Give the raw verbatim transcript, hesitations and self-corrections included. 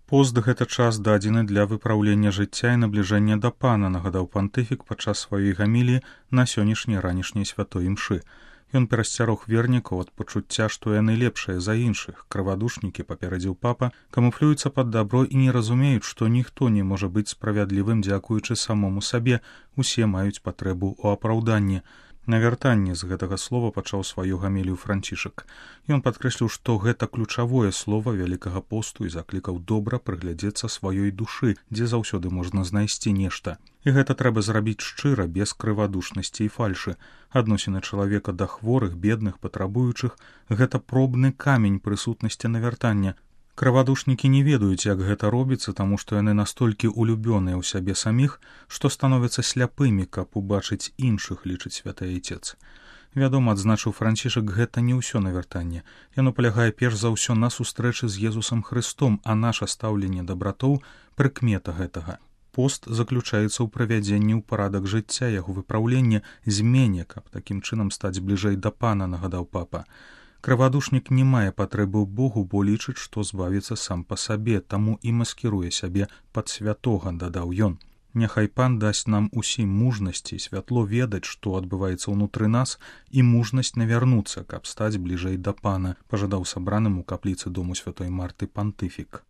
Пост гэта час дадзены для выпраўлення жыцця і набліжэння да пана, нагадаў пантыфік падчас сваёй гаміліі на сённяшняй ранішняй святой імшы. Ён перасцярог вернікаў ад пачуцця, што яны лепшыя за іншых. Крывадушнікі, паперадзіў папа, камуфлююцца пад дабро і не разумеюць, што ніхто не можа быць справядлівым дзякуючы самому сабе, усе маюць патрэбу ў апраўданні. На вяртанне з гэтага слова пачаў сваю гамілію Францішак. Ён падкрэсліў, што гэта ключавое слова вялікага посту і заклікаў добра прыглядзецца сваёй душы, дзе заўсёды можна знайсці нешта. І гэта трэба зрабіць шчыра, без крывадушнасці і фальшы. Адносіны чалавека да хворых, бедных, патрабуючых – гэта пробны камень прысутнасці навяртання. Крывадушнікі не ведаюць, як гэта робіцца, таму што яны настолькі улюбёныя ў сябе саміх, што становяцца сляпымі, каб убачыць іншых, лічыць святы айцец. Вядома, адзначыў Францішак, гэта не ўсё навяртанне. Яно палягае перш за ўсё на сустрэчы з Езусам Хрыстом, а наша стаўленне да братоў – прыкмета гэтага. Пост заключаецца ў правядзенні ў парадак жыцця, яго выпраўлення, змене, каб такім чынам стаць бліжэй да пана, нагадаў папа. Крывадушнік не мае патрэбы ў Богу, бо лічыць, што збавіцца сам па сабе, таму і маскіруе сябе пад святога, дадаў ён. Няхай пан дасць нам усім мужнасці і святло ведаць, што адбываецца ўнутры нас, і мужнасць навярнуцца, каб стаць бліжэй да пана, пажадаў сабраным у капліцы дому святой Марты пантыфік.